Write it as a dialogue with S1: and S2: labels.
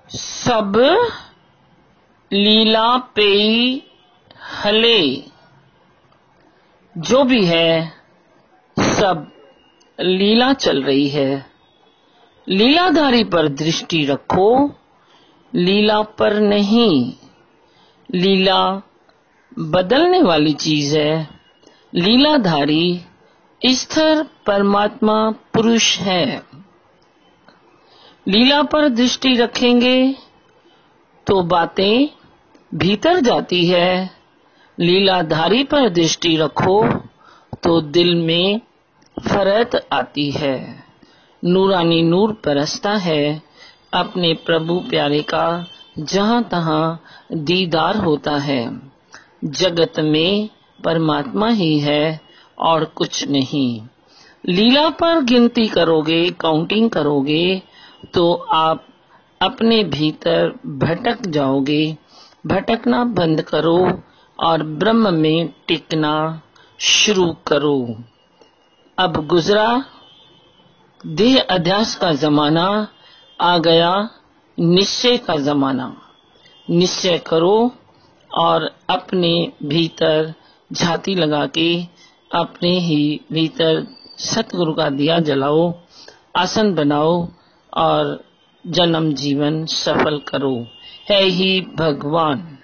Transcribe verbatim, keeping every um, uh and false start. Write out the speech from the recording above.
S1: सब लीला पेई हले, जो भी है सब लीला चल रही है। लीलाधारी पर दृष्टि रखो, लीला पर नहीं। लीला बदलने वाली चीज है। लीलाधारी स्थिर परमात्मा पुरुष है। लीला पर दृष्टि रखेंगे तो बातें भीतर जाती है। लीलाधारी पर दृष्टि रखो तो दिल में फरहत आती है। नूरानी नूर बरसता है। अपने प्रभु प्यारे का जहां तहां दीदार होता है। जगत में परमात्मा ही है और कुछ नहीं। लीला पर गिनती करोगे, काउंटिंग करोगे तो आप अपने भीतर भटक जाओगे। भटकना बंद करो और ब्रह्म में टिकना शुरू करो। अब गुजरा देह अध्यास का जमाना, आ गया निश्चय का जमाना। निश्चय करो और अपने भीतर झांकी लगा के अपने ही भीतर सतगुरु का दिया जलाओ, आसन बनाओ और जन्म जीवन सफल करो। है ही भगवान।